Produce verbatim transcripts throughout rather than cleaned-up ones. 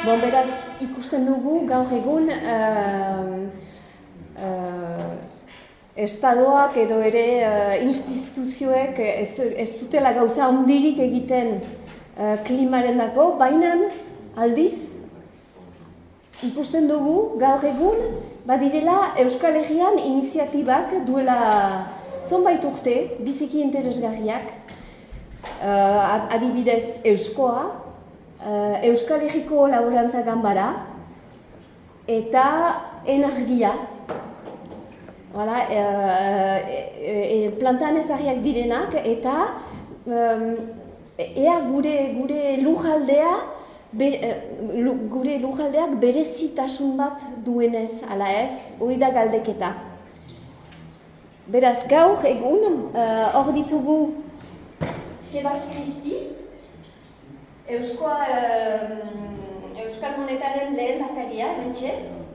Bon, beraz, ikusten dugu gaur egun uh, uh, estadoak edo ere uh, instituzioek ez, ez dutela gauza handirik egiten uh, klimarendako, baina aldiz ikusten dugu gaur egun badirela Euskal Herrian iniziatibak duela zonbait urte biziki interesgarriak, uh, adibidez Euskoa, Uh, Euskal Herriko Laborantza Ganbara eta Enargia. Voilà, uh, e, e, plantan ezarriak direnak eta um, ea gure gure lujaldea be, uh, gure lujaldeak berezitasun bat duenez ala ez, hori da galdeketa. Beraz gaur egun hor uh, ditugu Sebas Kristi, Euskoa, uh, Euskal Monetaren lehen dakaria, mentxe.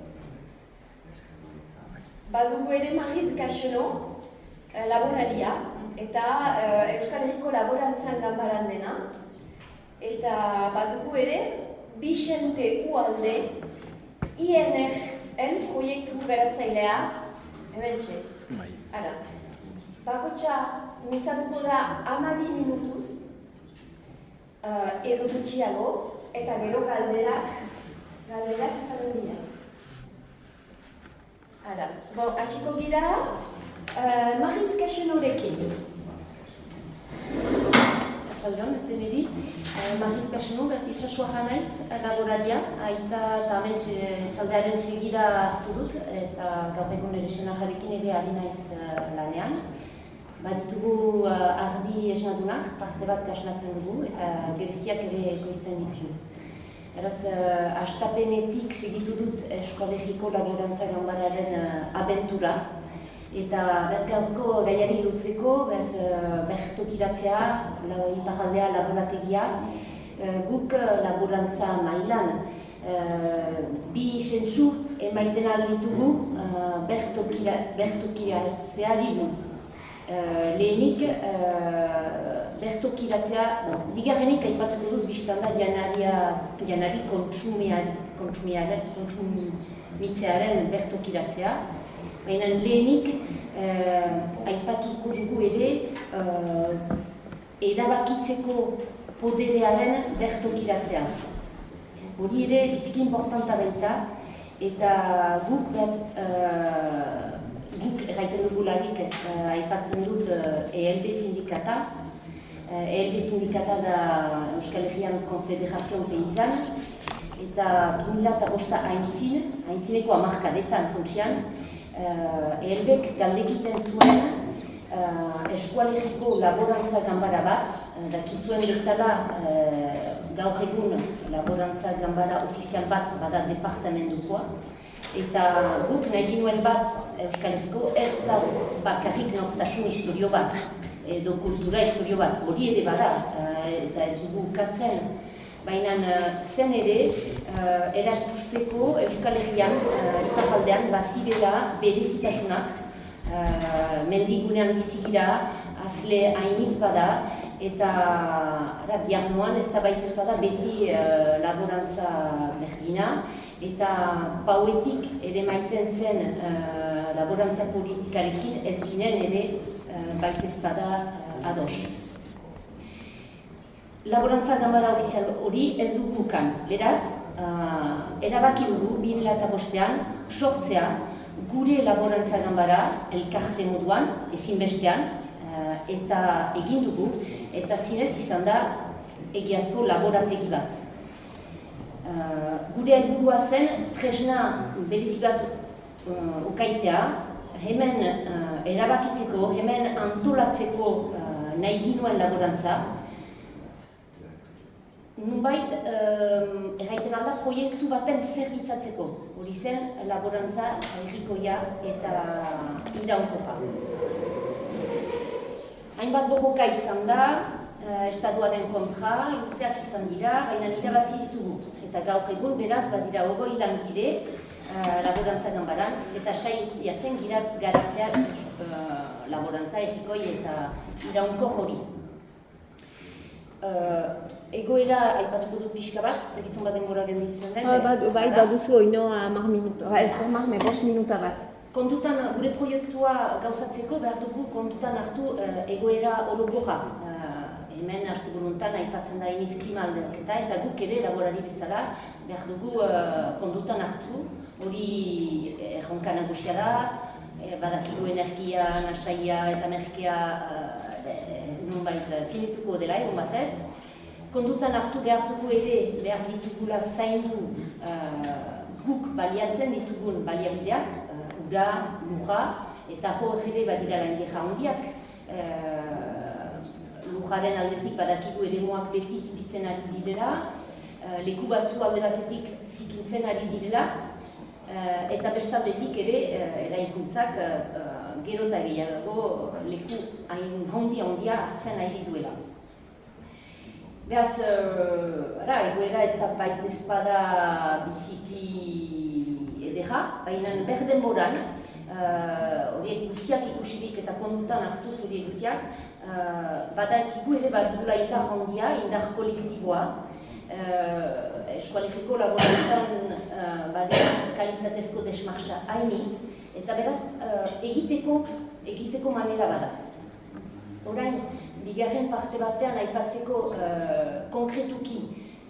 Badugu ere Mariz Gaxeno, uh, laboraria, eta uh, Euskal Herriko Laborantzan Ganbaran dena. Eta badugu ere Bixente Ualde, I N R-en proiektu garatzailea, hementxe. Ara, bakotxa mintzatuko da hamabi minutuz, Uh, edo gutxiago, eta gero galderak, galderak izaten dira. Ara, bon, hasiko gira, uh, Mariz Gaxenorekin. Atxaldean, ez deneri, uh, Mariz Gaxeno, gaz itxasua naiz, laboraria, aita eta hemen txaldearen segida hartu dut, eta gaur egun ere senajarekin ere ari naiz uh, lanean. Baditugu uh, ardi esnadunak, parte bat gasnatzen dugu eta gereziak ere ekoizten ditugu. Eraz, uh, astapenetik segitu dut Euskal Herriko Laborantza Ganbararen uh, abentura. Eta bez gaurko gaiari lutzeko, bez uh, bertokiratzea, iparaldea laborategia, uh, guk uh, laborantza mailan uh, bi sentzu emaiten alditugu uh, bertokiratzeari dut. Uh, lehenik, uh, bertokiratzea, no, bigarrenik aipatuko dut biztanda janaria, janari kontsumiaren, kontsumitzearen bertokiratzea. Baina lehenik, uh, aipatuko dugu ere, uh, erabakitzeko poderearen bertokiratzea. Hori ere biziki importanta baita, eta guk bez, uh, guk erraiten dugularik uh, aipatzen dut uh, E L B sindikata. Uh, E L B sindikata da Euskal Herrian Konfederazio Peizan, eta bi mila bosta aintzin, aintzineko hamarkadetan funtsian, uh, E L Bek galdekiten zuen uh, Euskal Herriko Laborantza Ganbara bat, uh, dakizuen bezala uh, gaur egun Laborantza Ganbara ofizial bat bada departamentukoa. Eta guk nahi ginuen bat Euskal Herriko ez da bakarrik nortasun historio bat, edo kultura historio bat, hori ere bada, eta ez dugu ukatzen. Baina zen ere, erakusteko Euskal Herrian, iparaldean, bazirela berezitasunak, mendigunean bizigira, azle hainitz bada, eta bihar noan ez da baitez bada beti laborantza berdina, eta pauetik ere maiten zen uh, laborantza politikarekin ez ginen ere uh, baitez bada uh, ados. Laborantza Ganbara ofizial hori ez dugu ukan. Beraz, uh, erabaki dugu bi mila bostean sortzea gure Laborantza Ganbara elkarte moduan, ezinbestean, uh, eta egin dugu, eta zinez izan da egiazko laborategi bat. Uh, gure helburua zen tresna berezibat uh, ukaitea, hemen uh, erabakitzeko, hemen antolatzeko uh, nahi ginuen laborantza. Nunbait, uh, erraiten alda proiektu baten zerbitzatzeko, hori zen laborantza herrikoia eta iraunkorra. Hainbat borroka izan da, Uh, estatuaren kontra, luzeak izan dira, baina irabazi ditugu. Eta gaur egun beraz badira hogei langile uh, Laborantza Ganbaran, eta saiatzen gira garatzea uh, laborantza herrikoi eta iraunkor hori. egoera aipatuko dut pixka bat, ez dakizun bat denbora genditzen den. Bai, baduzu oino hamar minuta, ez hamar, me bost minuta bat. Kontutan, gure proiektua gauzatzeko behar dugu kontutan hartu egoera orokorra. Hemen hartu buruntan aipatzen da iniz klima aldaketa eta guk ere laborari bezala behar dugu kontutan hartu. Hori erronka nagusia da, badakigu energia, nasaia eta merkea nunbait finituko dela egun batez. Kontutan hartu behar dugu ere behar ditugula zaindu guk baliatzen ditugun baliabideak, ura, lurra, eta hor ere badira laindieja handiak. Lurraren aldetik badakigu eremuak beti tipitzen ari direla, leku batzu alde batetik zikintzen ari direla, eta bestaldetik ere eraikuntzak gero eta gehiago leku hain handia-handia hartzen ari duela. Beraz, egoera ez da baita ezpada biziki edera, baina berden boran, horiek guziak ikusirik eta kondutan hartuz horiek guziak, badakigu ere bat dula indar handia, indar kolektiboa. Eskualegiko laborantzan badea kalitatezko desmartza hainitz, eta beraz egiteko, egiteko manera bada. Orain, bigarren parte batean aipatzeko konkretuki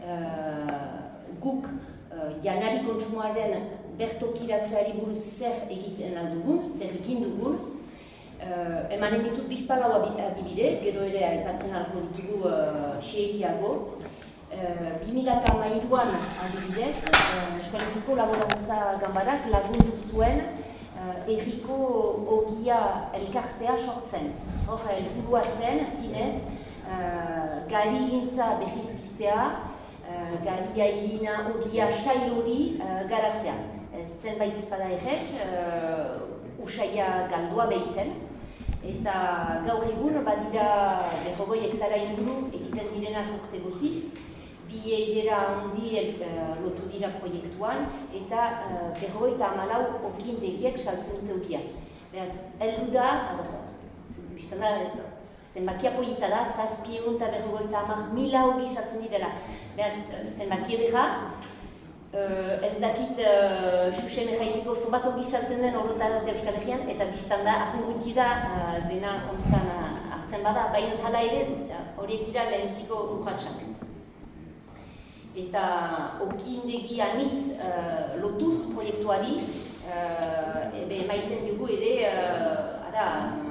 guk janari kontsumoaren bertokiratzeari buruz zer egiten aldugun, zer egin dugun. Emanen ditut bizpalau adibide, gero ere aipatzen alko ditugu xeekiago. bi mila hamairuan adibidez, Eskualegiko Laborantza Ganbarak lagundu zuen erriko ogia elkartea sortzen. Hor, helburua zen, zinez, gari gintza behizpiztea, garia irina ogia sail hori garatzea. Zenbait ezpada erretz, usaia galdua behitzen. Eta gaur egun badira berrogoi hektara inguru egiten direnak urte goziz, bi eidera handi lotu dira proiektuan, eta berrogoi eta hamalau okindegiek saltzen dute ogia. Beraz, heldu da, biztanda, zenbakia polita da, zazpi egun eta berrogoi eta hamar mila ogi saltzen direla. Beraz, zenbaki edera, ez dakit xuxen erraitiko zobat ogi saltzen den horretan Euskal Herrian, eta biztanda, ahonguti da, dena kontutan hartzen bada, baina hala ere, horiek dira lehenbiziko urratxak. Eta okindegi anitz lotuz proiektuari, emaiten dugu ere, ara,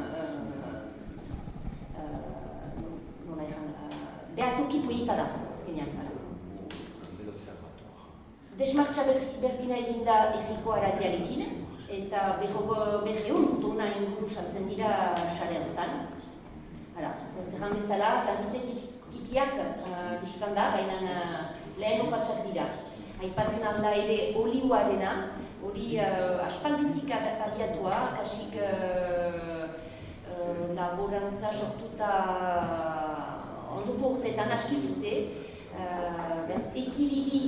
behatoki polita da, azkenean. Desmartza berdina egin da erriko aradiarekin, eta berreun tona inguru saltzen dira sare horretan. Zerran bezala, kantite tipiak biztan da, baina lehen urratxak dira. Aipatzen alda ere oliuarena, hori aspalditik abiatua, kasik laborantza sortuta ondoko urteetan aski zute, ekilili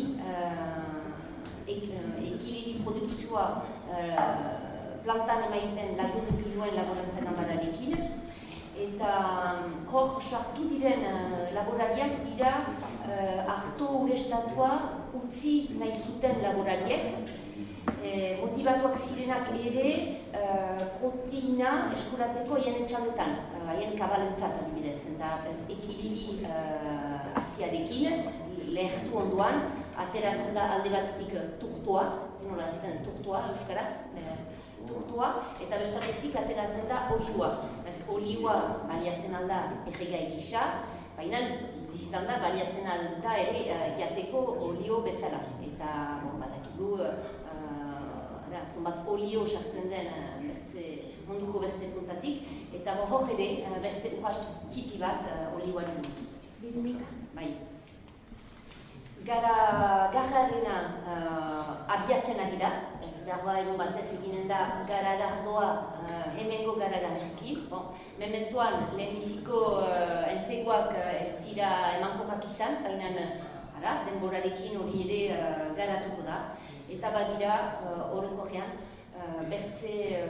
ekilili produkzioa plantan emaiten lagundu duen laborantza ganbararekin, eta hor sartu diren laborariak dira arto urestatua utzi nahi zuten laborariek, motivatuak zirenak ere proteina eskuratzeko haien etxaldetan, haien kabalentzat adibidez, eta ekilili asiarekin, lehertu onduan, ateratzen da alde batetik turtoa, nola egiten turtoa euskaraz, turtoa, eta bestatetik ateratzen da oliua. Oliua baliatzen alda erregai gisa, baina biztan da baliatzen alda ere jateko olio bezala. Eta badakigu, zonbat olio sartzen den munduko bertze puntatik, eta hor ere bertze urras tipi bat olioari duz. Bai. Gara garrarena abiatzen ari da, ez dagoa egun batez eginen da gara dardoa hemengo gara darrekin. Mementoan lehenbiziko entzegoak ez dira emankorrak izan, baina denborarekin hori ere garatuko da. Eta badira orokorrean bertze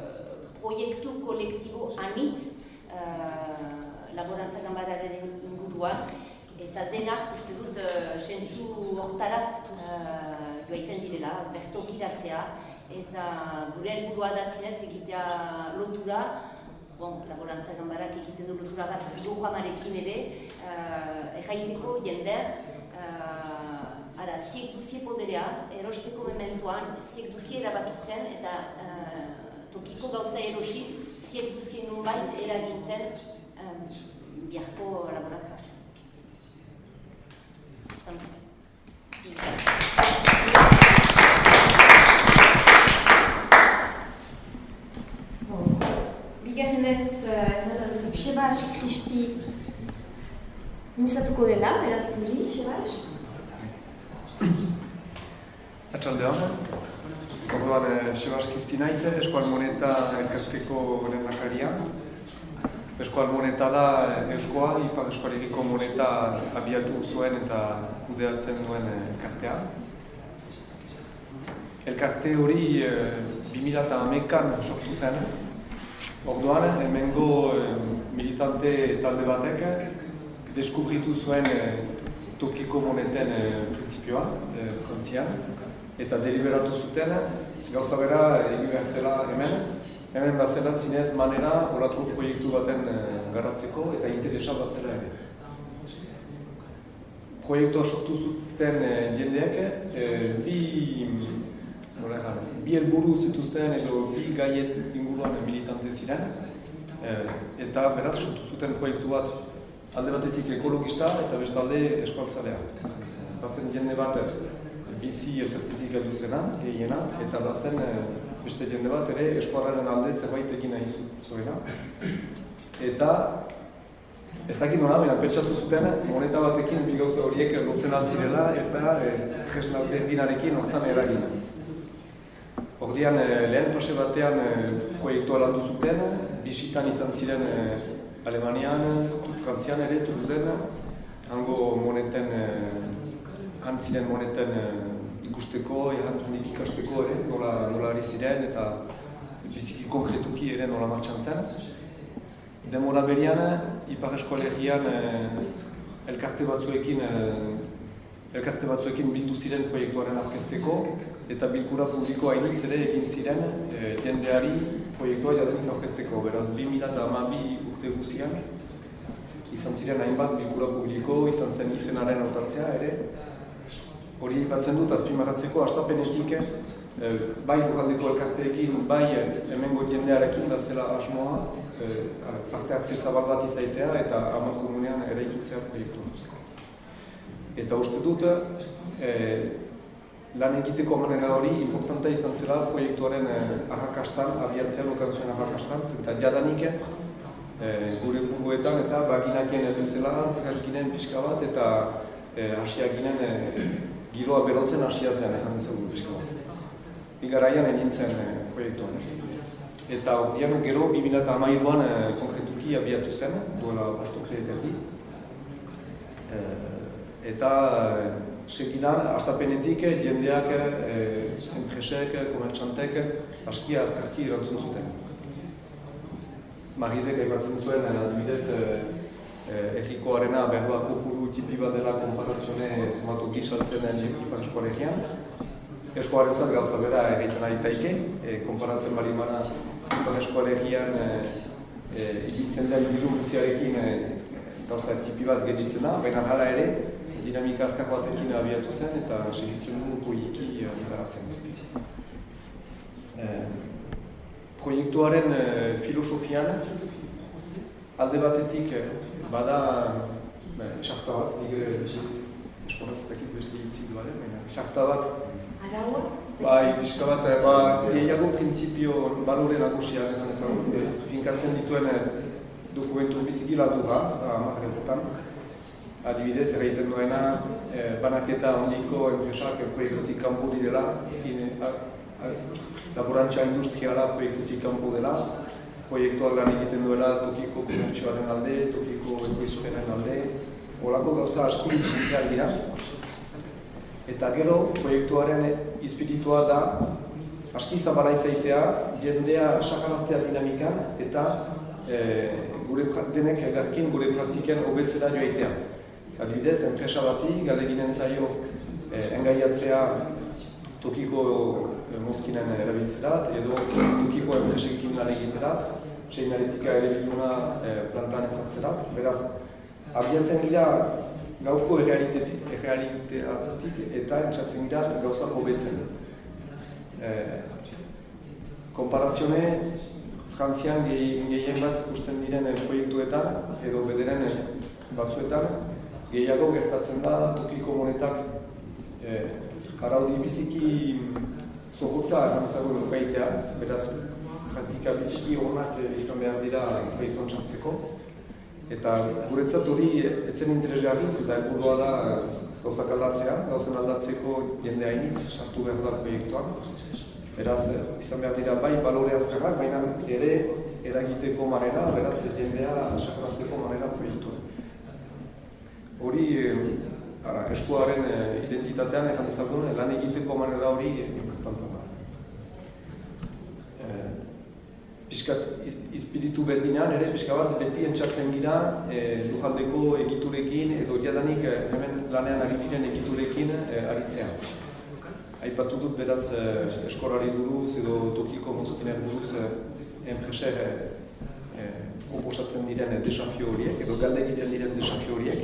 proiektu kolektibo anitz laborantza ganbararen inguru inguruan, eta denak uste dut sentsu hortarat joaiten direla, bertokiratzea, eta gure helburua da zinez egitea lotura, bon, laborantza ganbarak egiten du lotura bat Lujamarekin ere, erraiteko jender, ara, ziek duzie poderea, erosteko mementoan, ziek duzie erabakitzen, eta tokiko gauza erosiz, ziek duzie nunbait eragintzen biharko laborantza. Bigarrenez, Sebas Kristi mintzatuko dela, beraz zuri, Sebas? Atxaldean, orduan Sebas Kristi naiz, Eskual Moneta elkarteko lehendakaria. Eskual Moneta da Euskoa, Ipar Eskualeriko Moneta abiatu zuen eta kudeatzen duen elkartea. Elkarte hori bi mila hamaikan sortu zen. Orduan, hemengo militante talde batek deskubritu zuen tokiko moneten printzipioa, zantzian, eta deliberatu zuten, gauza bera egin behar zela hemen, hemen bazela zinez manera horako proiektu baten garatzeko eta interesa bazela ere. Proiektua sortu zuten jendeak, bi bi helburu zituzten edo bi gaiet inguruan militante ziren, eta beraz sortu zuten proiektu bat alde batetik ekologista eta bestalde eskualtzalea. Bazen jende bat bizi ezberditik heldu zena, gehiena, eta bazen beste jende bat ere eskualaren alde zerbait egin nahi zuena. Eta ez dakit nola, baina pentsatu zuten moneta batekin bi gauza horiek lotzen altzirela eta tresna berdinarekin hortan eragin. Ordian, lehen fase batean proiektua landu zuten, bisitan izan ziren Alemanian, Frantzian ere, Toulousen, hango moneten, han ziren moneten ikusteko, errantunik ikasteko ere, nola ari ziren eta biziki konkretuki ere nola martxan zen. Demora berian, Ipar Eskualerian elkarte batzuekin elkarte batzuekin bildu ziren proiektuaren aurkezteko eta bilkura publiko hainitz ere egin ziren jendeari proiektua jadanik aurkezteko. Beraz, bi mila hamabi urte guziak izan ziren hainbat bilkura publiko, izan zen izenaren hautatzea ere. Hori aipatzen dut azpimarratzeko hastapenetik bai lurraldeko elkarteekin, bai hemengo jendearekin da zela asmoa parte hartze zabal bat izaitea eta hamar komunean eraikitzea proiektua. Eta uste dut, lan egiteko manera hori importanta izan zela proiektuaren arrakastan, abiatzea lokan zuen arrakastan, eta jadanik gure buruetan eta baginakien edu zela, ginen pixka bat eta hasiak ginen giroa berotzen hasia zen ezan dezagun pixka bat. Bigaraian egin zen proiektuan. Eta horien gero bi mila hamairuan konkretuki abiatu zen, duela bost erdi. Eta segidan, hastapenetik jendeak, enpresek, komertxantek, aski azkarki erantzun zuten. Marizek aipatzen zuen, adibidez, errikoarena behar kopuru tipi bat dela konparazione somatu gitsaltzen Ipar Eskualerian. Eskuarentzat gauza bera egiten ari taike, konparatzen bali mana Ipar Eskualerian egitzen den diru guziarekin gauza tipi bat getitzen da, baina hala ere, dinamika azkar batekin abiatu zen eta segitzen du proiekti garatzen. Proiektuaren filosofian, alde batetik bada xarta bat, nik esporaztetakit beste hitzik duaren, baina xarta bat, Araua? bai, pixka bat, gehiago printzipio balore nagusiak esan ezagun, finkatzen dituen dokumentu biziki ladura, amaretan. Adibidez, erraiten duena, banaketa handiko enpresak proiektutik kanpo direla, laborantza industriala proiektutik kanpo dela, proiektuak lan egiten duela tokiko komertzioaren alde, tokiko ekoizpenen alde, holako gauza asko izan dira. Eta gero, proiektuaren espiritua da, aski zabala izaitea, jendea sakaraztea dinamikan, eta gure denek elgarrekin gure praktiken hobetzera joaitea. Adibidez, enpresa bati galdeginen zaio eh, engaiatzea tokiko eh, mozkinen erabiltzerat, edo tokiko enpresekin lan egiterat, seinaletika ere biduna eh, plantan ezartzerat. Beraz, abiatzen gira gaurko errealitetik eta entzatzen gira gauza hobetzen. Eh, Konparazione, Frantzian gehien bat ikusten diren proiektuetan edo bederen batzuetan gehiago gertatzen da tokiko monetak eh, araudi biziki zorrotza ezagun lukaitea, beraz praktika biziki honak izan behar dira proiektuan sartzeko. Eta guretzat hori etzen interesgarriz eta helburua da gauzak aldatzea, gauzen aldatzeko jende hainitz sartu behar da proiektuan. Beraz, izan behar dira bai balore azkarrak, baina ere eragiteko manera, beraz, jendea sakratzeko manera proiektua. Hori, ara, eskuaren identitatean ekan dezagun, lan egiteko manera hori importanta da. E, Piskat, izpiritu berdinean, ere pixka bat beti entzatzen gira e, lujaldeko egiturekin edo jadanik hemen lanean ari diren egiturekin e, aritzea. Aipatu dut beraz eh, eskolari buruz edo tokiko mozkinen buruz eh, enpreser eh, proposatzen diren eh, desafio horiek edo galde egiten diren desafio horiek.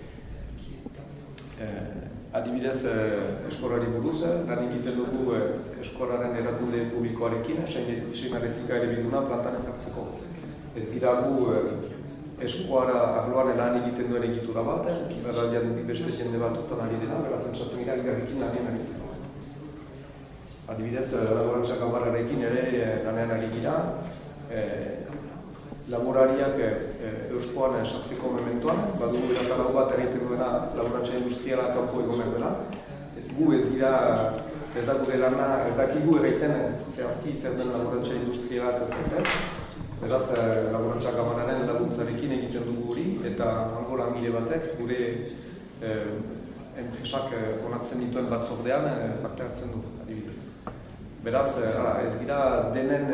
Eh, adibidez eh, eskolari buruz, eh, lan egiten dugu eh, eskolaren erakunde publikoarekin, seinaletika ere biduna plantan ezartzeko. Ez gira gu eh, eskuara arloan lan egiten duen egitura bat, eh, berraldian beste jende bat urtan ari dena, beraz entzatzen gira elgarrekin lanien aritzeko. Adibidez, laborantza kamararekin ere lanean ari gira, eh, laborariak eh, euskoan sartzeko mementoan, badugu beraz alau bat egiten duena laborantza industriala kanpo egonak dela. Gu ez gira, ez da gure lana, ez dakigu egiten zehazki zer den laborantza industriala eta zertez. Beraz, eh, laborantza kamararen laguntzarekin egiten dugu hori, eta hango langile batek gure eh, enpresak onartzen dituen batzordean eh, parte hartzen du, adibidez. Beraz, ez gira denen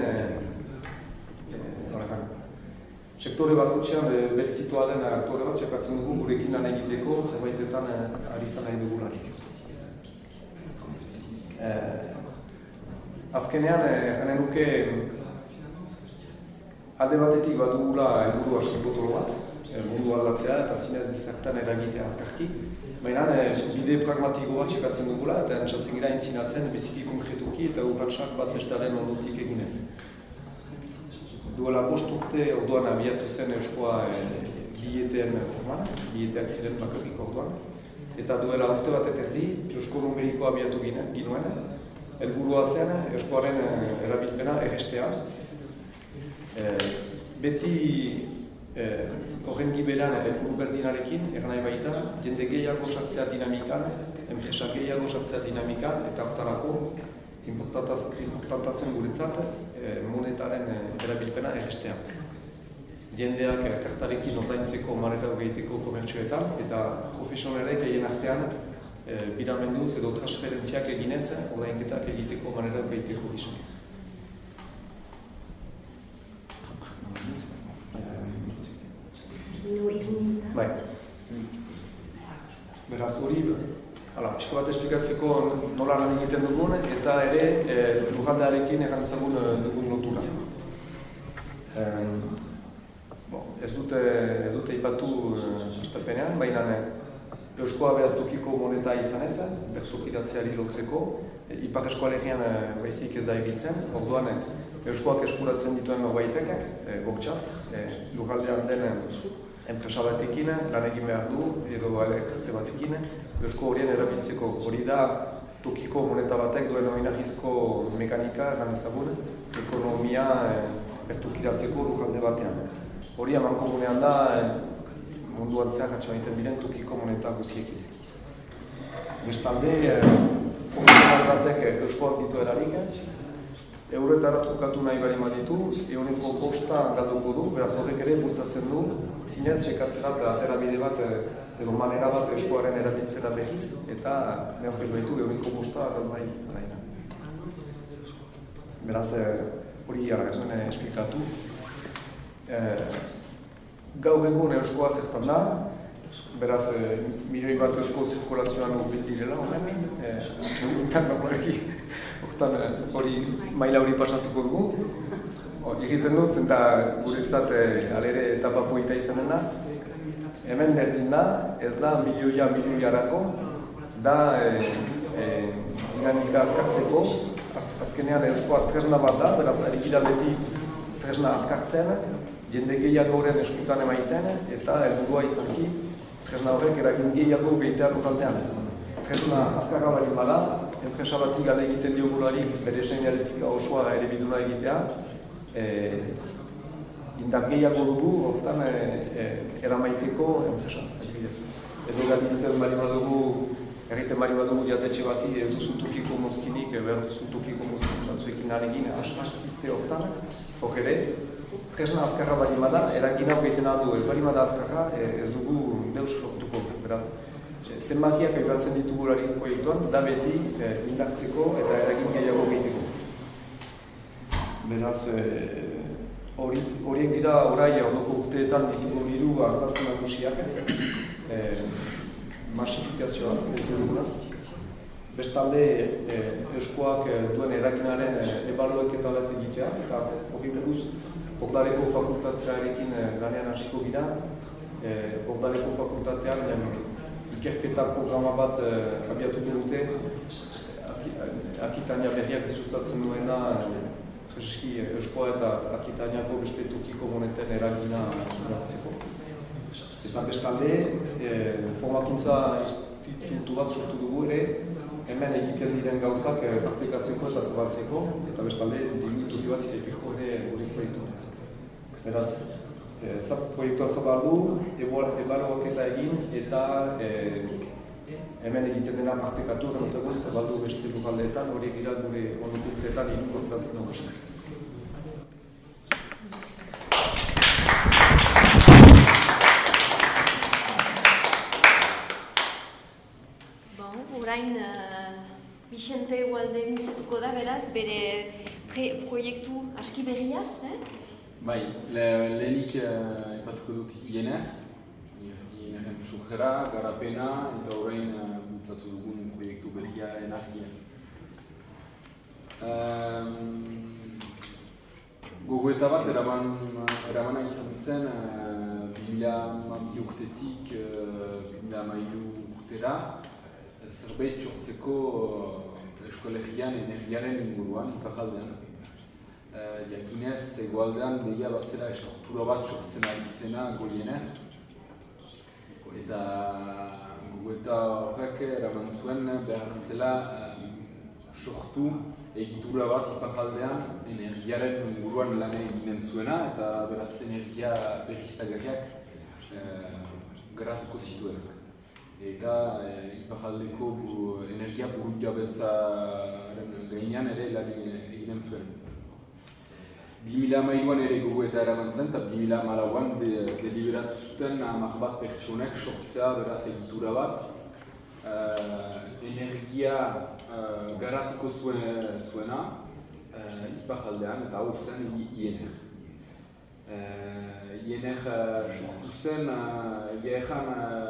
eh, sektore bakutxean berezitua den aktore bat txekatzen dugu gurekin lan egiteko zerbaitetan eh, ari izan nahi dugularik. Eh, azkenean, janen eh, nuke alde batetik badugula helburu aski potolo bat, mundu aldatzea eta zinez gizartan eragitea azkarki. Baina bide pragmatiko bat txekatzen dugula eta entzatzen gira entzinatzen biziki konkretuki eta urratsak bat bestaren ondotik eginez. Duela bost urte orduan abiatu zen euskoa bileteen forman, bileteak ziren bakarrik orduan. Eta duela urte bat eterdi, eusko numerikoa abiatu ginuen. Helburua zen euskoaren erabilpena errestea. Beti horren eh, gibelan helburu berdinarekin, ernahi baita, jende gehiago sartzea dinamikan, enpresa gehiago sartzea dinamikan, eta hortarako importantazen guretzat eh, monetaren eh, erabilpena errestea. Jendeak eh, kartarekin ordaintzeko manera egiteko komertzioetan, eta profesionalek egin artean eh, biramenduz edo transferentziak eginez, ordainketak egiteko manera egiteko gizan. Bai. Beraz hori, pixko bat esplikatzeko nola lan egiten dugun eta ere e, lujaldearekin egan ezagun dugun lotura. E, bon, ez dute, ez dute ipatu hastapenean, baina euskoa beraz tokiko moneta izan ez, bertokiratzeari lotzeko, e, ipar eskoalegian e, baizik ez da ebiltzen, orduan e, euskoak eskuratzen dituen norbaitek, e, bortxaz, e, lujaldean den enpresa batekin lan egin behar du, edo elkarte batekin, eusko horien erabiltzeko. Hori da tokiko moneta batek duen oinarrizko mekanika, egan ezagun, ekonomia bertukiratzeko lujalde batean. Hori eman komunean da munduan zehar atxan egiten diren tokiko moneta guziek izkiz. Bestalde, komunean batek euskoak ditu erarik, euretara trukatu nahi bari maditu, euneko posta gazoko du, beraz horrek ere bultzatzen du, zinez sekatzera eta atera bide bat, edo manera bat euskoaren erabiltzera behiz, eta neorrez behitu euneko posta nahi nahi. Beraz, hori ara gazuen esplikatu. gaur egun euskoa zertan da, beraz, e, milioi bat eusko zirkulazioan urbil direla, honen, eguntan horreki, hortan hori maila hori pasatuko dugu. Egiten dut, zenta guretzat alere etapa poita izanen da. Hemen berdin da, ez da milioia milioiarako, da e, e, dinamika azkartzeko. Azkenean euskoa tresna bat da, beraz, arikida beti tresna azkartzen, jende gehiago horren eskutan emaiten, eta helburua izanki, tresna horrek eragin gehiago behitea lukaldean. Tresna azkarra baliz bada, enpresa batik gale egiten diogularik bere seinaletika osoa ere biduna egitea, e, indar gehiago dugu, hortan e, e, eramaiteko enpresa, adibidez. Edo gari egiten bali badugu, erriten bali badugu diatetxe bati, ez duzu tokiko mozkinik, behar duzu tokiko mozkinik batzuekin alegin, asizte hortan, hor ere, tresna azkarra bali bada, eragin hau egiten aldu, ez bali bada azkarra, ez dugu deus lortuko, beraz. Zenbakiak aipatzen ditugularik proiektuan, da beti indartzeko eta eragin gehiago egiteko. Beraz, horiek dira orai ondoko urteetan biziko diru ardatzen nagusiak, masifikazioa, ez duguna. Bestalde, euskoak duen eraginaren ebalueketa bat egitea, eta horretaruz, Bordaleko fakultatearekin lanean hasiko gira, Bordaleko fakultatean ikerketa programa bat uh, abiatuko dute, Akitania berriak dizustatzen duena, jeski euskoa eta Akitaniako beste tokiko moneten eragina hartzeko. Eta bestalde, eh, formakuntza institutu bat sortu dugu ere, hemen egiten diren gauzak praktikatzeko eta zabaltzeko, eta bestalde, dignituki bat izateko ere hori proiektu. Beraz, Zap proiektua zabaldu, ebaluak eta egin, eta e, hemen egiten dena partekatu, egon zabaldu beste lugaldeetan, horiek dira gure onukurteetan irikortazen nagusiak. Bon, orain uh, Bixente Ualde mintzatuko da, beraz, bere proiektu aski berriaz, eh? Bai, lehenik ipatuko dut I N R, I N R-en sujera, garapena eta orain bultzatu dugun proiektu berria energia. Gogoeta bat eramana izan zen bi mila hamabi urtetik bi mila hamairu urtera zerbait sortzeko eskolegian energiaren inguruan, iparraldean. Jakinez, egoaldean deia bazera estruktura bat sortzen ari zena goiener. Eta gogoeta horrek eraman zuen behar zela sortu egitura bat iparraldean energiaren inguruan lan eginen zuena eta beraz energia berriztagarriak garatuko zituenak. Eta iparraldeko energia buru jabetzaren gainean ere lan eginen zuen. bi mila hamairuan ere gogoeta eraman zen, eta bi mila hamalauan deliberatu zuten hamar bat pertsonek sortzea beraz egitura bat. Energia garatuko zuena iparraldean, eta hau zen I N R. I N R sortu zen, egia ezan,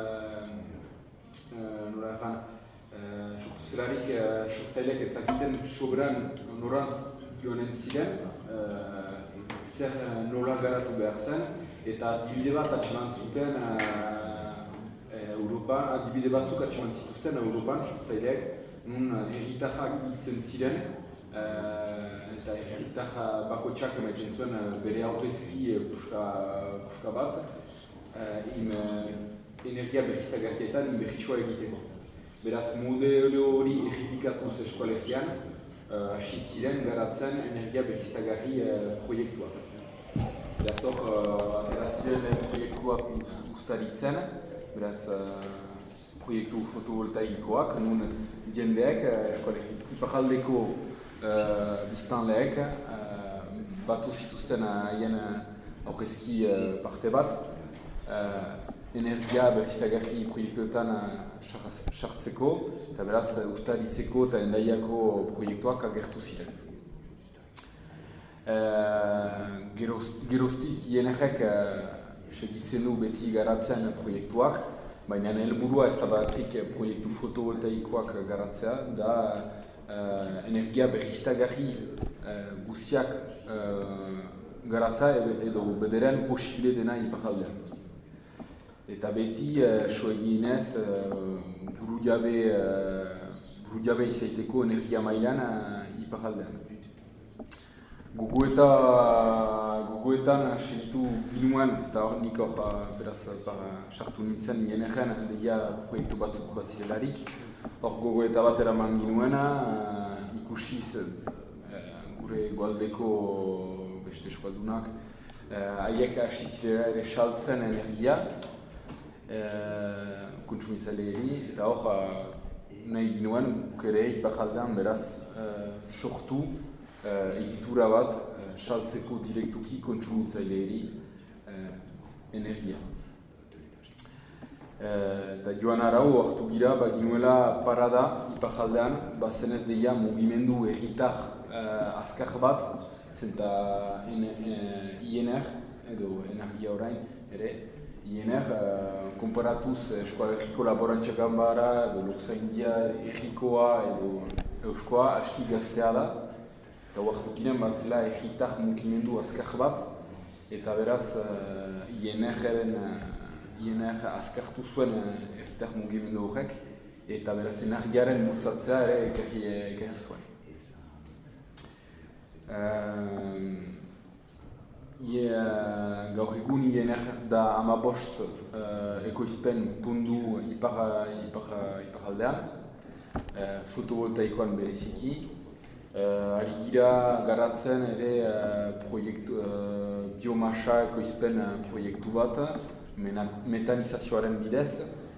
nora ezan, sortu zelarik sortzaileak etzakiten sobran norantz joanen ziren, zer nola garatu behar zen, eta adibide bat atxeman zuten Europan, adibide batzuk atxeman zituzten Europan, sortzaileak, nun herritarrak biltzen ziren, eta herritarra bakotxak emaiten zuen bere aurrezki puska bat, energia berriztagarrietan berrizkoa egiteko. Beraz, modelo hori errepikatuz eskolegian, hasi ziren garatzen energia berriztagarri proiektuak. Beraz, hor, atera ziren proiektuak ustaritzen, beraz, proiektu fotovoltaikoak, nun jendeek, iparraldeko biztanleek, batu zituzten haien aurrezki parte bat, energia berriztagarri proiektuetan sartzeko, eta beraz ustaritzeko eta endaiako proiektuak agertu ziren. Geroztik I N R-ek segitzen du beti garatzen proiektuak, baina helburua ez da bakarrik proiektu fotovoltaikoak garatzea, da uh, energia berriztagarri uh, guztiak uh, garatza edo bederen posible dena iparraldean. Eta beti uh, soeginez uh, buru jabe uh, buru jabe izaiteko energia mailan uh, iparraldean. Gogoeta, gogoetan segitu ginuen, ez da hor nik hor beraz sartu nintzen I N R-en deia proiektu batzuk bat zirelarik. Hor gogoeta bat eraman ginuena, uh, ikusiz uh, gure egualdeko beste eskualdunak haiek uh, hasi zirela ere saltzen energia uh, kontsumitzaileeri, eta hor uh, nahi ginuen guk ere iparraldean beraz uh, sortu Uh, egitura bat uh, saltzeko direktuki kontsumitzaileeri uh, energia. Uh, eta joan arau hartu gira, baginuela parada iparraldean, bazenez deia mugimendu erritar uh, azkar bat, zenta I N R, edo energia orain, ere, I N R, uh, komparatuz Eskola Herriko Laborantza Ganbara, edo Luxaindia Herrikoa, edo Euskoa, aski gaztea da. Eta huartu ginen bat zela egitar mugimendu azkar bat, eta beraz uh, I N R-ren uh, I N R azkartu zuen uh, egitar mugimendu horrek, eta beraz energiaren multzatzea ere ekerri, ekerri zuen. Uh, uh, gaur egun I N R da hamabost uh, ekoizpen pundu ipar, ipar, iparaldean, uh, fotovoltaikoan bereziki. Uh, ari gira garatzen ere uh, proiektu, uh, biomasa ekoizpen uh, proiektu bat, mena, metanizazioaren bidez,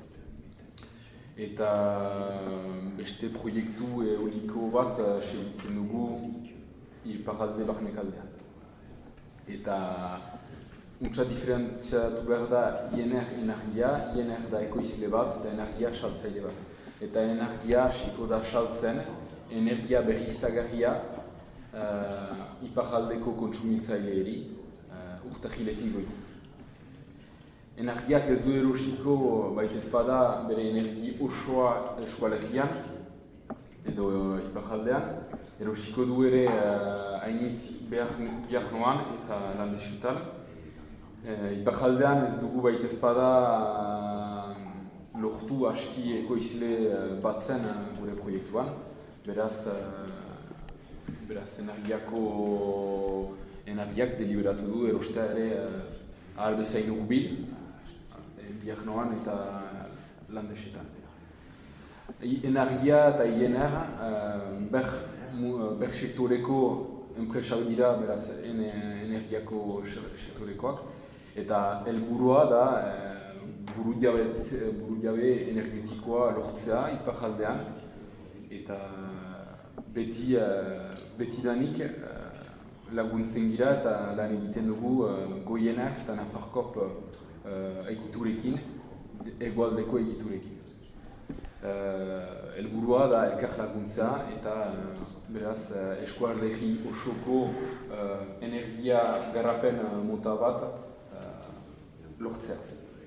eta beste proiektu eoliko bat uh, segitzen dugu iparralde barnekaldean. Eta untsa diferentziatu behar da I N R energia, I N R da ekoizle bat eta energia saltzaile bat. Eta energia hasiko da saltzen energia berriztagarria uh, iparraldeko kontsumitzaileeri uh, urtahiletik goiti. Energiak ez du erosiko baitez bada bere energi osoa eskualegian edo uh, iparraldean, erosiko du ere uh, hainitz behar, behar noan eta landesetan. Uh, iparraldean ez dugu baitez bada uh, lortu aski ekoizle uh, batzen uh, gure proiektuan. Beraz, uh, beraz energiako energiak deliberatu du erostea ere uh, ahal bezain urbil, e, biarnoan eta landesetan. Energia eta I N R uh, ber, ber sektoreko enpresa dira, beraz energiako sektorekoak, eta helburua da uh, buru jabe energetikoa lortzea iparraldean, eta beti, uh, beti danik uh, laguntzen gira eta lan egiten dugu uh, Goienak eta Nafarkop uh, egiturekin, egualdeko egiturekin. Uh, elburua da elkar laguntzea eta uh, beraz uh, eskualdegi osoko uh, energia garapen uh, mota bat uh, lortzea.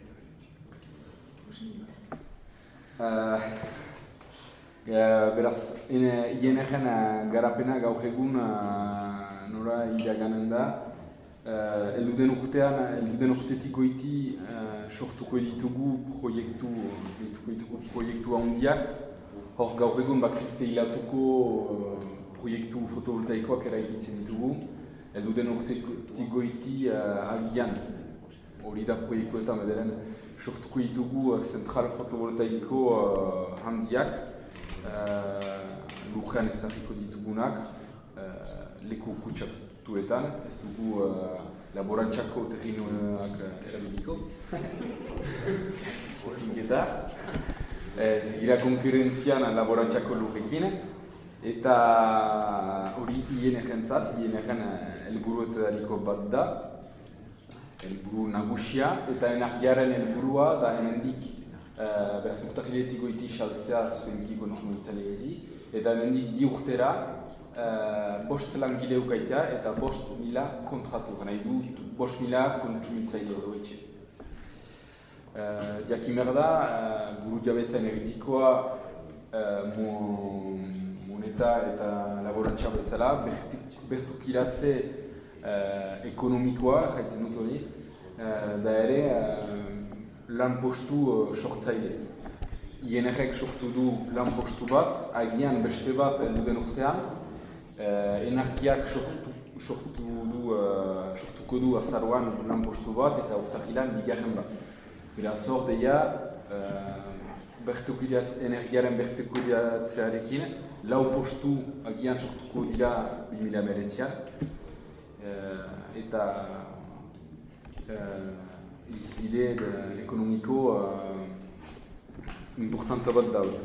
Uh, Uh, beraz, I N R-en uh, garapena gaur egun uh, nora iraganen da. Uh, Elduden urtean, elduden urtetik goiti uh, sortuko ditugu proiektu, dituko ditugu proiektu handiak. Hor gaur egun bakrik hilatuko uh, proiektu fotovoltaikoak eraikitzen ditugu. Elduden urtetik goiti uh, agian, hori da proiektuetan bederen, sortuko ditugu uh, zentral fotovoltaiko uh, handiak. Uh, lujean ezarriko ditugunak, uh, leku kutsatuetan, ez dugu uh, laborantzako terrenoak uh, erabiliko. Zinketa. Ez gira konkurrentzian laborantzako lurrekin, eta hori I N R-entzat, I N R-en helburuetariko bat da, helburu nagusia, eta energiaren helburua da hemendik Uh, beraz, urtahiletik goiti saltzea zuenki kontsumitzaileeri, eta hemendik bi urtera uh, bost langile ukaitea eta bost mila kontratu, nahi du bost mila kontsumitzaile edo etxe. jakin behar da, uh, buru jabetza energetikoa uh, moneta eta laborantza bezala, bertukiratze uh, ekonomikoa, jaiten dut hori, uh, da ere uh, lan postu uh, sortzaile. I N R-ek sortu du lan postu bat, agian beste bat elduden urtean, uh, energiak sortu, sortu du, uh, sortuko du azaroan lan postu bat eta urtahilan bigarren bat. Beraz hor deia, uh, energiaren bertekuliatzearekin, lau postu agian sortuko dira bi mila hemeretzian, uh, eta uh, irizpide ekonomiko uh, importante bat daude.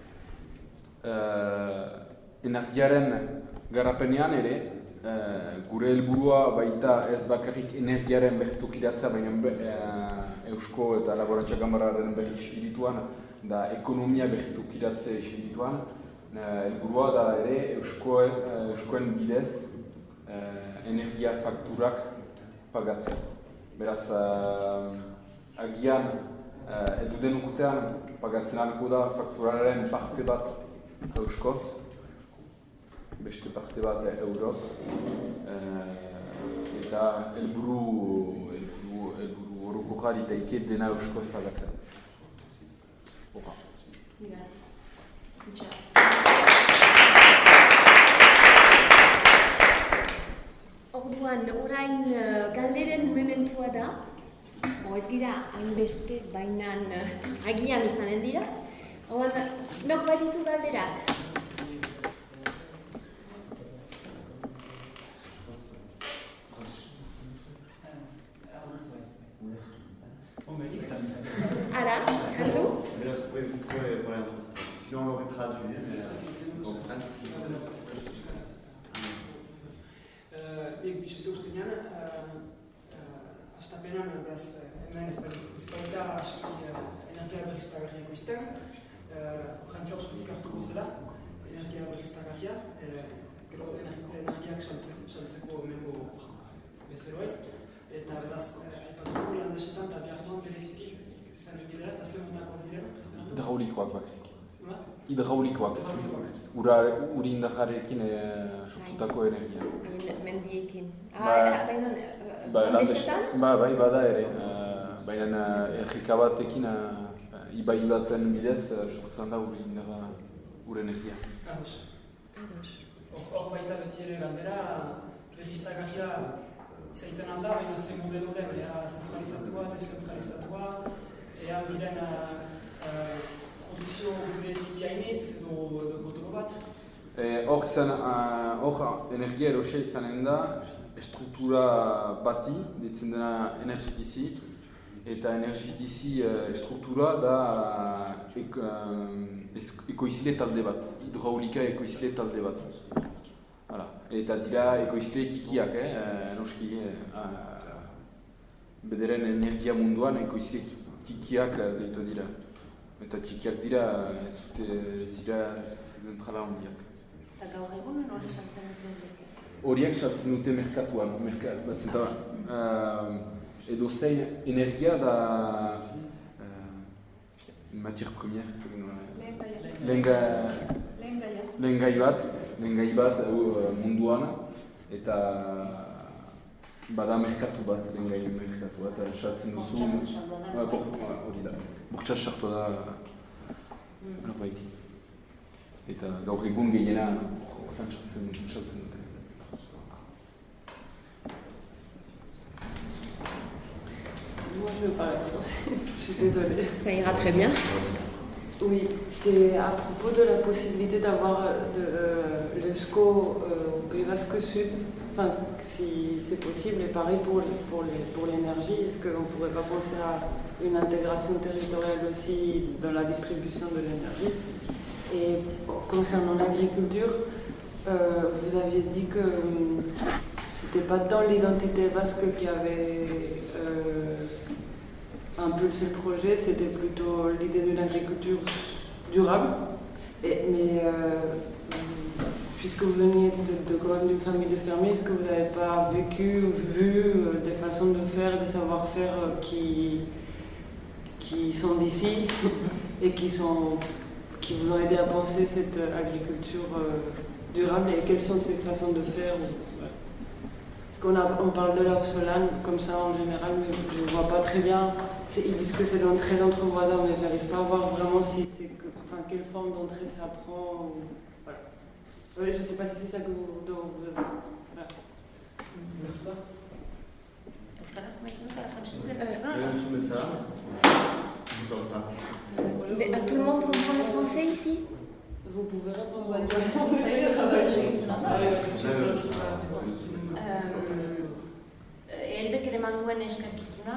Uh, energiaren garapenean ere, uh, gure helburua baita ez bakarrik energiaren bertokiratzea, baina uh, Eusko eta Laborantza Ganbararen berri espirituan, da ekonomia bertokiratze espirituan, helburua uh, da ere Eusko, uh, Euskoen bidez uh, energia fakturak pagatzea. Beraz, uh, agian uh, elduden urtean pagatzen alko da fakturaren parte bat Euskoz, beste parte bat euroz, uh, eta helburu helburu horoko jari daike dena Euskoz pagatzen. Hora. Orduan, orain uh, galderen mementua da. Bo, ez gira hainbeste bainan uh, agian izanen dira. Orduan, nok baditu galderak? Ara, jazu? Si on l'aurait traduit, mais on comprend. Nik bisete ustenean, astapenan, beraz, hemen ezbaita aski energia berriztagarriako izten, Frantzia osotik hartuko zela, energia berriztagarria, gero energiak saltzeko hemengo bezeroei, eta beraz, aipatuko landesetan eta biharduan bereziki izan egilera eta zer montako direna. Hidraulikoak bakrik. Hidraulikoak. Uri indajarekin sortutako energia. Mendiekin. Ah, baina landesetan? Ba, bai, bada ere. Baina errika batekin ibai baten bidez sortzen da uri indaga ure energia. Ados. Hor baita beti ere galdera, berriztagarria izaiten alda, baina zen modelo den, ea zentralizatua, dezentralizatua, ea diren produkzio gure tipi hainitz edo botoro bat? Hor izan, hor energia erosia izanen da, struktura bati, ditzen dena energidizi, eta energidizi struktura da ekoizile talde bat, hidraulika ekoizile talde bat. Eta dira ekoizile kikiak, noski, bederen energia munduan ekoizile kikiak deitu dira. Eta txikiak dira, ez zute zira zentrala hondiak. Eta gaur egun hori saltzen dute? Horiek saltzen dute merkatuan, edo zein energia da matière première, lehengai bat, lehengai bat munduan, eta bada merkatu bat, lehengai merkatu bat, saltzen duzu, hori da. Burtsaz sartu da norbaiti. Eta gaur egun gehiena horretan sartzen dute. Moi je veux parler français, je suis désolée. Ça ira très bien. Oui, c'est à propos de la possibilité d'avoir de euh, l'Eusko euh, au Pays Basque Sud, enfin si c'est possible, et pareil pour, pour, les, pour l'énergie, est-ce qu'on ne pourrait pas penser à une intégration territoriale aussi dans la distribution de l'énergie? Et concernant l'agriculture, euh, vous aviez dit que euh, c'était pas dans l'identité basque qui avait euh, impulsé le projet, c'était plutôt l'idée d'une agriculture durable. Et, mais euh, puisque vous veniez de, de, quand même d'une famille de fermiers, est-ce que vous n'avez pas vécu ou vu euh, des façons de faire, des savoir-faire euh, qui, qui qui sont d'ici et qui, sont, qui vous ont aidé à penser cette agriculture euh, durable et quelles sont ces façons de faire. Ouais. Parce qu'on a, on parle de la Solane comme ça en général, mais je ne vois pas très bien. Ils disent que c'est d'entraide entre voisins, mais je n'arrive pas à voir vraiment si c'est que, enfin, quelle forme d'entraide ça prend. Ou, voilà. Ouais, je ne sais pas si c'est ça que vous, dont vous avez. Voilà. Euh, tout le monde comprend le français ici? Vous pouvez répondre. Elbek ere manduen eskakizuna,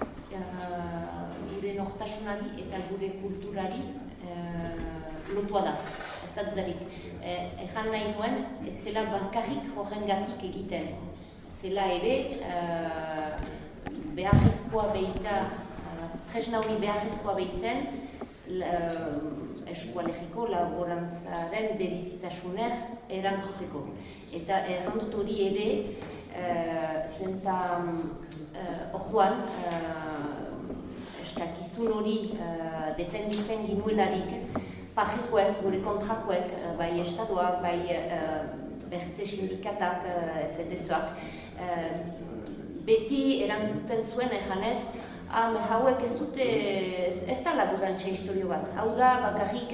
gure nortasunari eta gure kulturari lotua da, ez da dudarik. Ejan nahi nuen, ez zela bakarrik horrengatik egiten. Zela ere, beharrezkoa behita, tresna hori beharrezkoa behitzen, eskualegiko laborantzaren berizitasuner erantzuteko. Eta errandut hori ere, zenta orduan, eskakizun hori defenditzen ginuelarik, pajikoek, gure kontrakoek, bai estatuak, bai bertze sindikatak, F D S-ak, beti erantzuten zuen ejanez, hauek ez dute, ez da laborantza historio bat, hau da bakarrik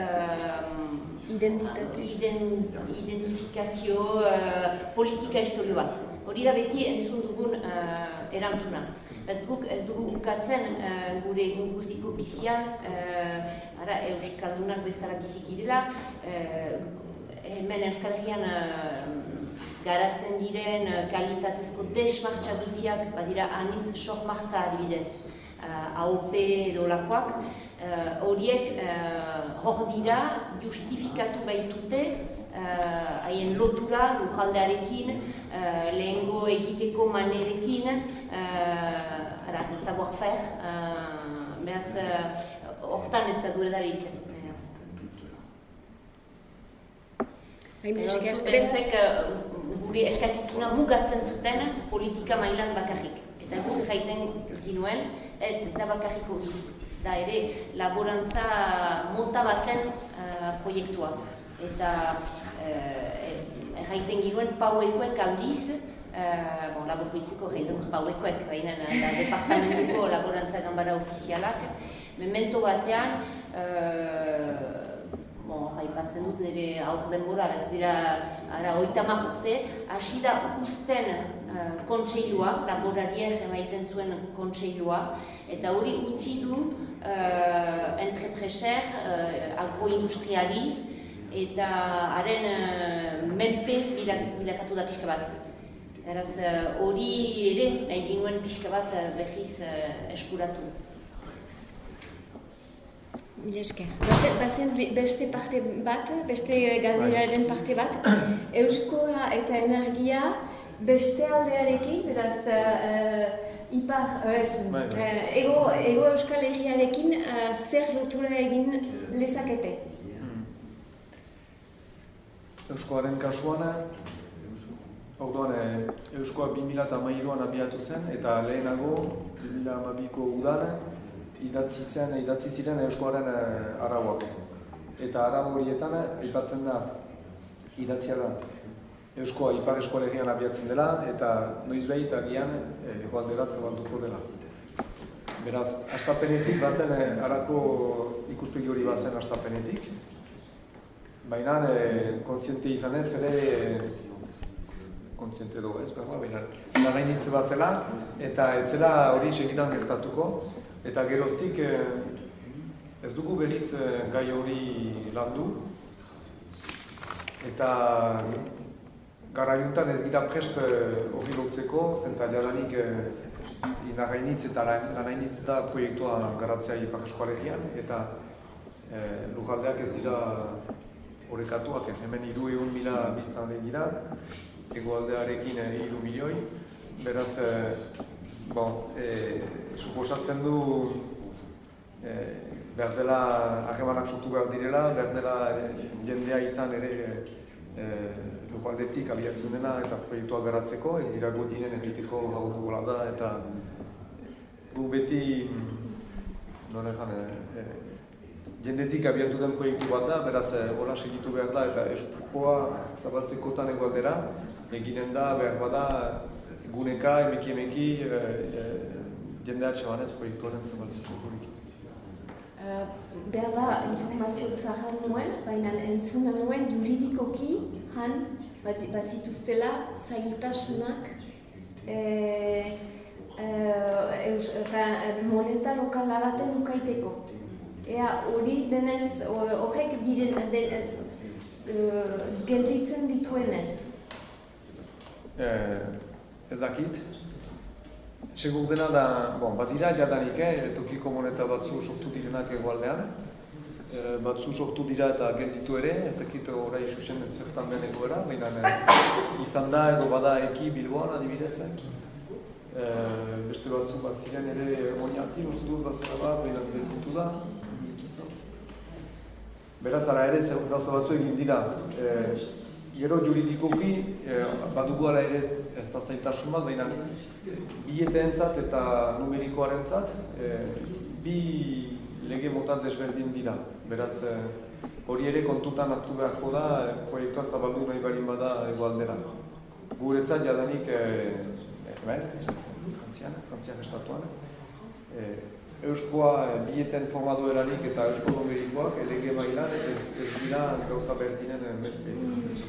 identifikazio politika historio bat. Hori da beti entzun dugun erantzuna. Ez guk ez dugu ukatzen gure guziko bizian, ara euskaldunak bezala bizik direla, hemen Euskal Herrian garatzen diren kalitatezko desmartxa duziak, badira anitz sok-marka adibidez, A O P edo lakoak, horiek hor dira justifikatu baitute haien lotura lujaldearekin, lehengo egiteko manerekin, savoir-faire, beraz, hortan ez da duedarik. Zutentzek gure eskakizuna mugatzen zuten politika mailan bakarrik. Eta guk jaiten ginuen, ez, ez da bakarrik hori. Da ere, laborantza mota baten proiektua. Eta jaiten ginuen pauekoek aldiz, bon, laborkoitziko jaiten pauekoek, baina da departamentuko laborantza ganbara ofizialak, memento batean, bon, jaipatzen dut nire aur denbora, ez dira, ara, oitamak urte, hasi da uzten uh, kontseilua, laborariek emaiten zuen kontseilua, eta hori utzi du uh, entrepreser, uh, agroindustriali, eta haren uh, menpe bilakatu da pixka bat. Eraz, hori uh, ere, nahi ginuen pixka bat uh, behiz uh, eskuratu. Mila esker. Bazen beste parte bat, beste galderaren parte bat, euskoa eta energia beste aldearekin, beraz, uh, ipar, uh, ego, ego Euskal Herriarekin uh, zer lotura egin lezakete? Euskoaren kasuan, orduan, euskoa bi mila hamairuan abiatu zen, eta lehenago, bi mila hamabiko udan, idatzi zen, idatzi ziren euskoaren arauak. Eta arau horietan, aipatzen da, idatzia da, euskoa ipar eskoalegian abiatzen dela, eta noiz behi eta gian egualderat zabalduko dela. Beraz, hastapenetik bazen, arako ikuspegi hori bazen hastapenetik, baina kontziente izanez ere, kontziente dugu ez, baina nagainitze bat zela, eta ez zela hori segidan gertatuko, eta geroztik ez dugu berriz gai hori landu, eta garaiuntan ez gira prest hori lotzeko, zenta jadanik nagainitz eta nagainitz eta proiektua garatzea ipar eskoalegian, eta lujaldeak ez dira horrekatuak, hemen hiru ehun mila biztan dira, egoaldearekin hiru milioi, beraz, bon, suposatzen du behar dela harremanak sortu behar direla, behar dela jendea izan ere lujaldetik abiatzen dena eta proiektua garatzeko, ez dira godinen egiteko gaur gola da, eta gu beti nola ezan, e, jendetik abiatu den proiektu bat da, beraz hola segitu behar da eta eskukoa zabaltzekotan egoatera, eginen da behar bada guneka, emeki emeki, e, e, jendea txabanez proiektuaren zabaltzeko horik. Uh, behar da informazio zahar nuen, baina entzuna nuen juridikoki han bazituztela zailtasunak eh, eh, eus, eh, moneta lokala baten ukaiteko. Ea hori denez, horrek diren denez, uh, gelditzen dituenez. Eh, ez dakit. Segur dena da, bon, badira jadanik, eh, tokiko moneta batzu sortu direnak egoaldean. E, batzu sortu dira eta gelditu ere, ez dakit orai susen zertan den egoera, baina eh, izan da edo bada eki Bilboan adibidez. E, beste batzu bat ziren ere oinartin, uste dut bat zera bat, baina gelditu da. Beraz, ara ere, gauza batzu egin dira. E, Gero juridikoki, eh, badugu ala ere ez da zailtasun bat, baina bieteentzat eta numerikoarentzat eh, bi lege mota desberdin dira. Beraz, eh, hori ere kontutan hartu beharko da eh, proiektua zabaldu nahi barin bada egoaldera. Guretzat jadanik, eh, hemen, Frantzian, Frantzian estatuan, eh, euskoa eh, bieteen formadoeranik eta eusko numerikoak lege mailan ez, ez dira gauza berdinen eh,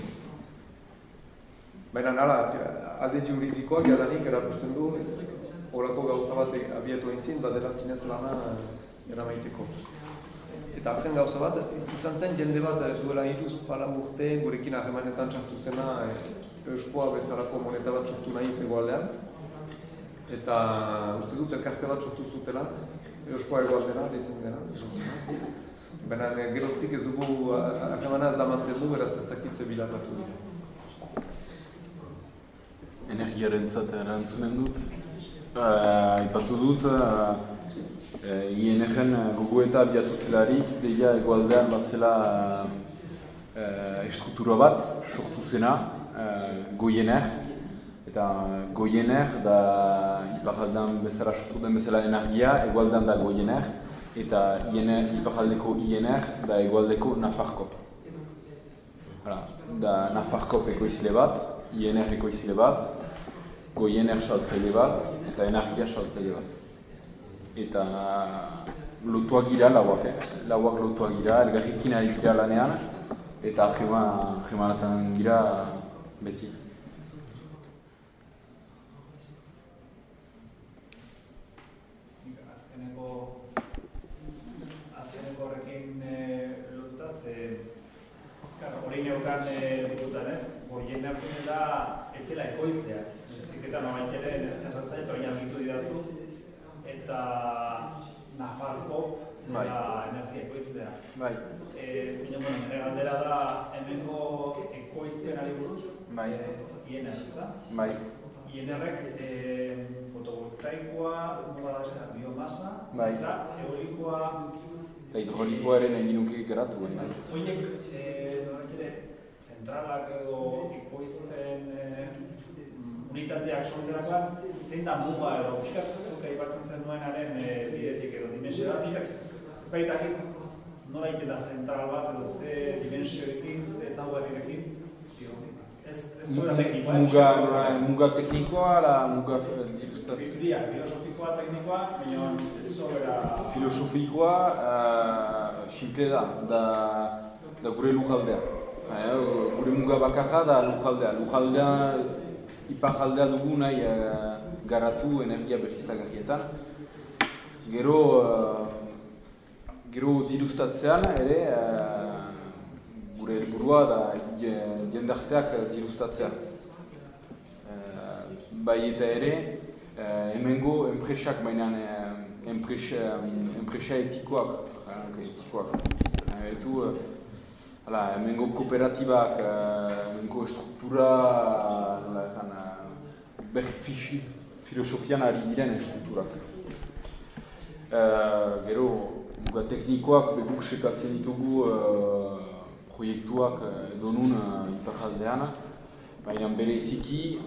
Baina nara, alde juridikoak jadanik erakusten du, horako gauza bat abiatu eintzin, badela zinez lana eramaiteko. Eta azken gauza bat, izan zen jende bat duela hiruz pala urte gurekin harremanetan txartu zena euskoa bezalako moneta bat sortu nahi zegoaldean. Eta uste dut elkarte bat sortu zutela, euskoa egoaldera, ditzen dena. Baina geroztik ez dugu harremana ez da mantendu, beraz ez dakitze bilakatu dira. Energiarentzat erantzunen dut. Aipatu dut, I N G-en gogoeta abiatu zelarik, deia egoaldean bazela estruktura bat, sortu zena, Goiener. Eta Goiener da iparaldean bezala sortu den bezala energia, egoaldean da Goiener. Eta iparaldeko I N R da egoaldeko Nafarkop. Da Nafarkop ekoizile bat, I N R ekoizile bat, Goiener saltzaile bat, eta energia saltzaile bat. Eta lotuak gira lauak, eh? Lauak lotuak gira, elgarrikin ari gira lanean, eta jemanatan gira beti. Azkeneko azkeneko horrekin lotuta, ze hori neukan burutan ez, Goiener zela ez zela ekoiztea. Eta nabait ere energia saltzaile eta hori argitu didazu, eta Nafarkop dela energia ekoiztea. Bai. Baina, bueno, nire galdera da hemengo ekoiztean ari buruz, bai. I N R, ez da? Bai. I N R-ek fotovoltaikoa, nola da biomasa, bai. Eta eolikoa... Eta hidrolikoaren egin nuke geratu, baina. Horiek, nolak ere, zentralak edo ekoizten unitateak sortzerakoan, zein da muga edo pikatuko aipatzen zenuenaren bidetik edo dimensioa pikak. Ez baitakit nola egiten da zentral bat edo ze dimensioekin, ze ezaugarriekin. Ez zuera teknikoa. Muga teknikoa, la muga diruztatzen. Bia, filosofikoa, teknikoa, baina ez zuera... Filosofikoa, simple da, da gure lujaldea. Gure muga bakarra da lujaldea. Lujaldea iparjaldea dugu nahi garatu energia berriztagarrietan. Gero, gero diruztatzean ere gure helburua da jendarteak diruztatzea. Bai eta ere, hemengo enpresak, baina enpresa etikoak, etikoak. Hala, hemengo kooperatibak, hemengo struktura, berfixi, filosofian ari diren strukturak. Gero, muga teknikoak, beguk sekatzen ditugu proiektuak edo nun iparjaldean, baina bereziki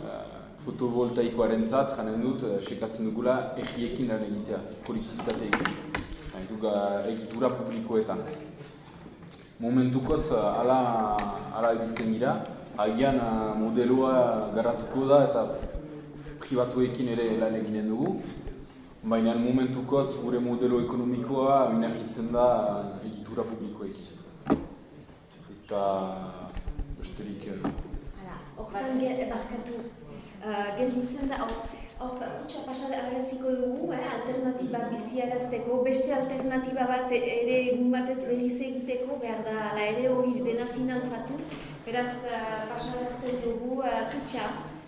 fotovoltaikoaren zat, janen dut, sekatzen dugula egiekin lan egitea, kolektibitateekin. egitura publikoetan. Momentukotz ala ala ibiltzen dira, agian modeloa garatuko da eta pribatuekin ere lan eginen dugu. Baina momentukotz gure modelo ekonomikoa oinarritzen da egitura publikoekin. Eta besterik... Hortan barkatu gelditzen da, hor kutsa pasaratziko dugu, alternatiba biziarazteko, beste alternatiba bat ere egun batez berriz egiteko, behar da ala ere hori dena finantzatu, beraz pasaratzen dugu kutsa.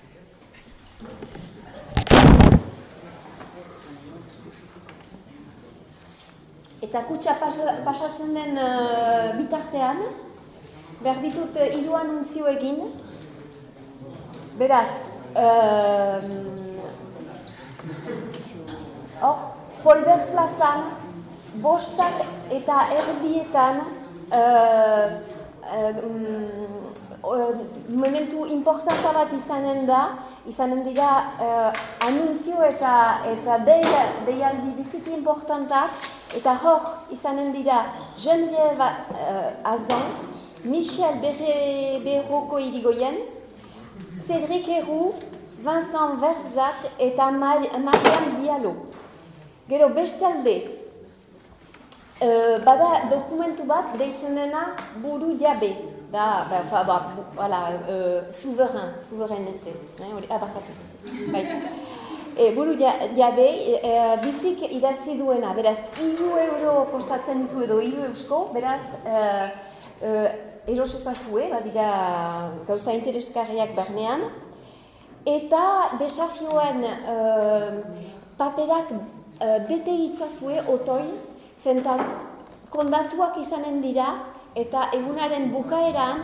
Eta kutsa pasatzen den bitartean, behar ditut hiru anuntzio egin. Beraz, hor, Polber plazan, bostak eta erdietan momentu importanta bat izanen da, izanen dira anuntzio eta deialdi biziki importantak, eta hor izanen dira Geneviève Azan, Michel Berroko Irigoyen, Cédric Héroux, Vincent Verzat eta Mariam Diallo. Gero bestalde, bada dokumentu bat deitzen dena buru jabe, da, souverain, souverainete, abarkatuz. Buru jabe, bizik idatzi duena, beraz, hiru euro kostatzen ditu edo hiru eusko, beraz, erosezazue, badira gauza interesgarriak barnean, eta desafioen paperak bete itzazue otoi, zenta kondatuak izanen dira, eta egunaren bukaeran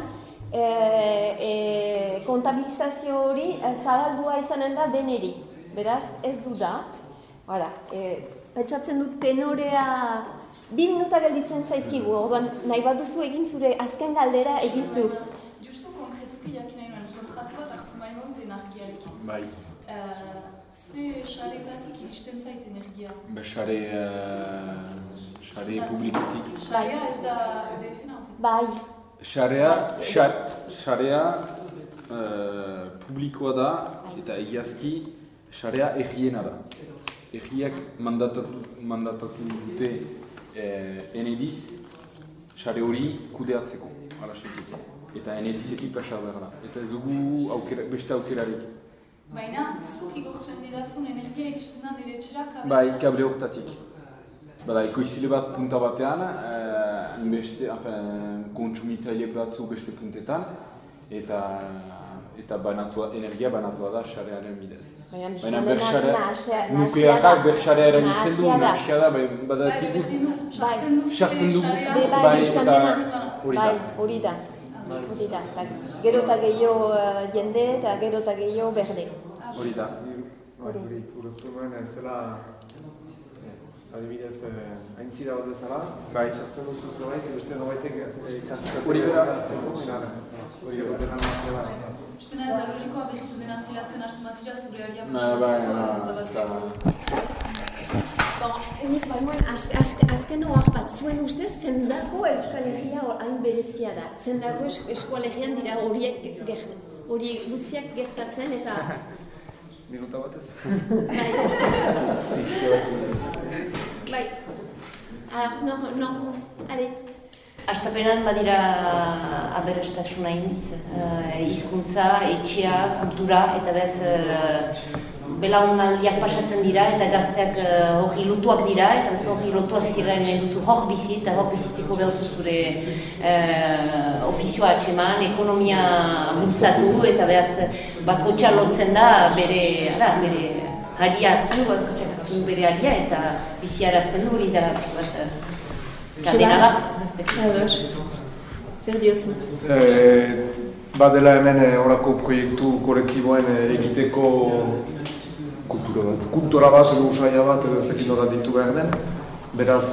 kontabilizazio hori zabaldua izanen da deneri. Beraz, ez du da. Pentsatzen dut tenorea bi minuta gelditzen zaizkigu, orduan nahi baduzu egin zure azken galdera egizu. Justu konkretuki jakin nahi nuen, kontratu bat hartzen baino dut energiarekin. Bai. Ze xaretatik iristen zait energia? Be xare... xare publikotik. Xarea ez da E D F-na? Bai. Xarea... xarea publikoa da eta egiazki xarea egiena da. Egiak mandatatu dute Enediz, xare hori kudeatzeko, alaxetik. Eta Enedizetik pasa behar da. Eta ez dugu beste aukerarik. Baina, zuk igortzen didazun energia egisten da nire etxera kable? Bai, kable horretatik. Bada, ekoizile bat punta batean, beste, kontsumitzaile batzu beste puntetan, eta energia banatua da xarearen bidez. Baina berxare, nuklearrak berxarea erabiltzen du, nahasia da, badakigu, sartzen dugu, bai, hori da, hori da, gero eta gehiago jende eta gero eta gehiago berde. Hori da. Hori, uruztumen zela, adibidez, aintzira bat bezala, sartzen duzu zerbait, beste nobaitek hori bera, hori bera, Estena ez da logikoa behitu dena zilatzen hastu mazira zure aria pasatzeko. Nik bainoen, azken hor bat zuen ustez, zendako Euskal Herria hain berezia da. Zendako Euskal Herrian dira horiek hori guziak gertatzen eta... Minuta batez. Bai. Alors, no, no, ale. Astapenan badira aberastasuna iniz, hizkuntza, etxea, kultura, eta bez belaunaldiak pasatzen dira, eta gazteak hori lotuak dira, eta bez hori lotuak ziren duzu hor bizi, eta hor bizitzeko behuzu zure ofizioa atxeman, ekonomia bultzatu, eta bez bakotxa lotzen da bere, bere haria zu, bere haria, eta bizi arazten du hori da bat kadena bat. Zer diozu? Badela hemen horako proiektu kolektiboen egiteko kultura bat, edo usaila bat, edo ez dakit nola ditu behar den. Beraz,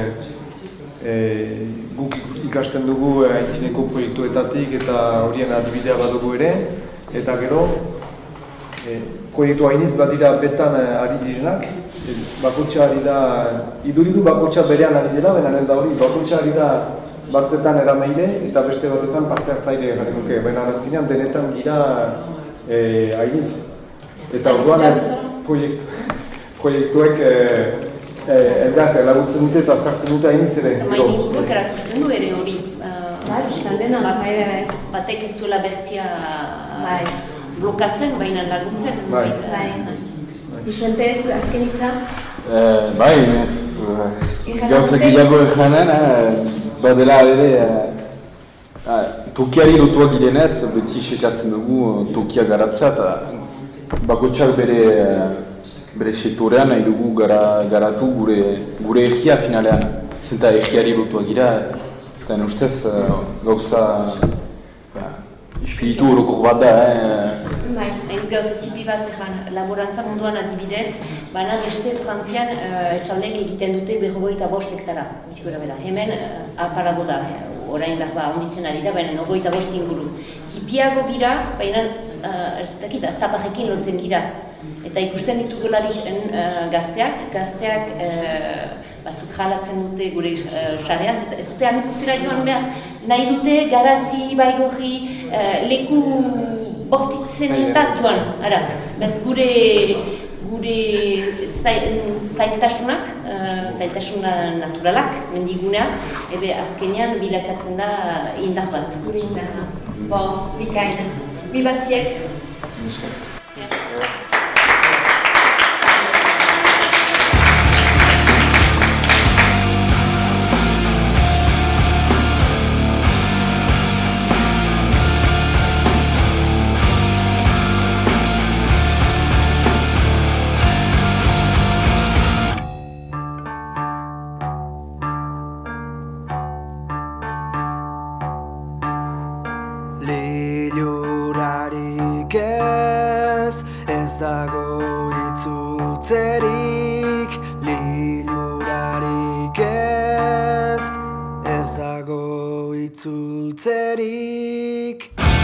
guk ikasten dugu aitzineko proiektuetatik eta horien adibidea badugu ere. Eta gero, proiektu hainitz badira betan ari direnak, bakotxa ari da, iduridu bakotxa berean ari dela, baina ez da hori, bakotxa ari da batetan erameile eta beste batetan parte hartzaile egiten nuke, baina azkenean denetan dira hainitz. Eta orduan proiektuek elgar laguntzen dute eta azkartzen dute hainitz ere. Eta main inguruak erakusten du ere hori. Bistan dena, bai, bai. Batek ez duela bertzia blokatzen, baina laguntzen. Bai. Bixente ez, azken hitza? Bai, gauzak gehiago ejanen, badela ere, tokiari lotuak girenez, beti sekatzen dugu tokia garatzea, eta bakotxak bere bere sektorean nahi dugu garatu gure egia finalean, zenta egiari lotuak gira, eta ustez gauza espiritu horokor bat da. Bai, hain gauza tipi bat egan, laborantza munduan adibidez, baina beste Frantzian etxaldek egiten dute berrogeita bost hektara. Hemen aparago da, orain behar ba, onditzen ari da, baina nogoita bost inguru. Tipiago gira, baina ez dakit, aztapajekin lotzen gira. Eta ikusten ditugularik gazteak, gazteak batzuk jalatzen dute gure sarean, ez dute amikuzera joan behar, nahi dute garazi, baigorri, leku bortitzenetan joan, ara. Bez gure gure zailtasunak, zailtasun naturalak, mendiguneak, ebe azkenean bilakatzen da indar bat. Gure indar. Bo, dikain. Bibaziek. Lilurarik ez, ez dago itzultzerik. Lilurarik ez, ez dago itzultzerik.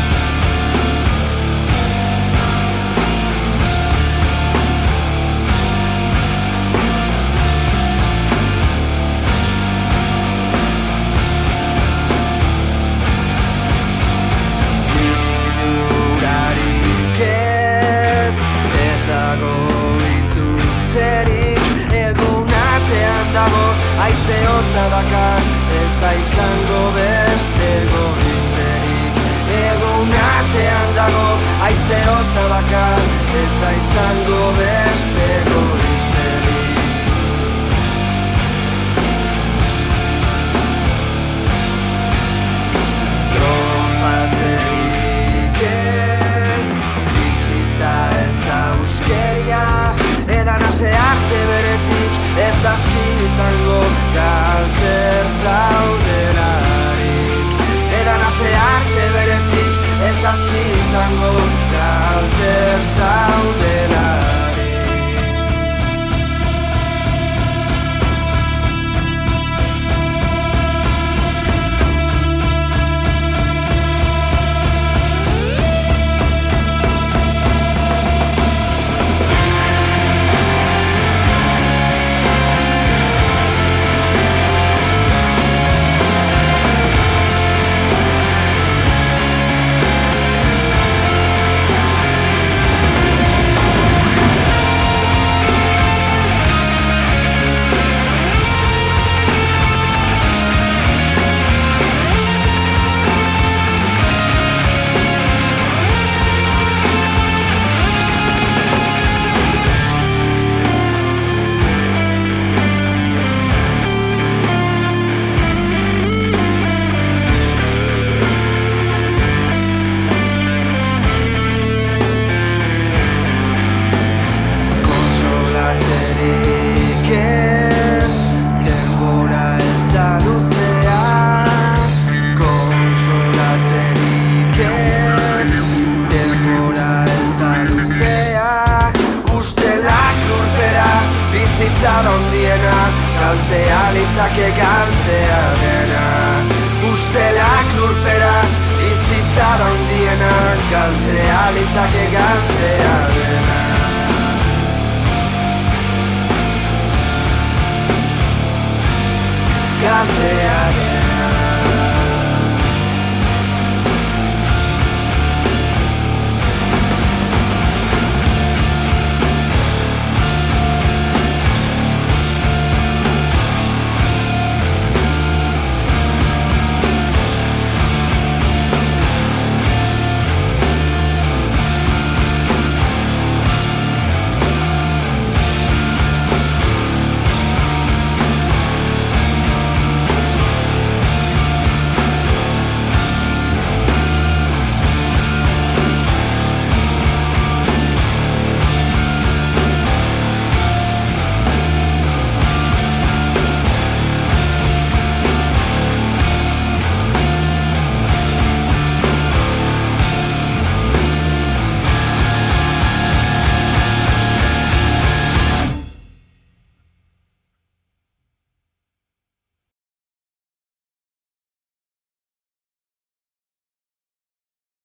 Haize hotza dakar, ez da izango beste goizerik. Egun artean dago, haize hotza dakar, ez da izango beste goizerik. Tronpatzerik ez, bizitza ez da uskeria, edan ase arte beretik, ez aski izango galtzer zaudelarik. Edan ase arte beretik, ez aski izango galtzer zaudelarik. Galtzea litzake galtzea dena. Ustelak lurpera bizitza handiena. Galtzea litzake galtzea dena. galtzea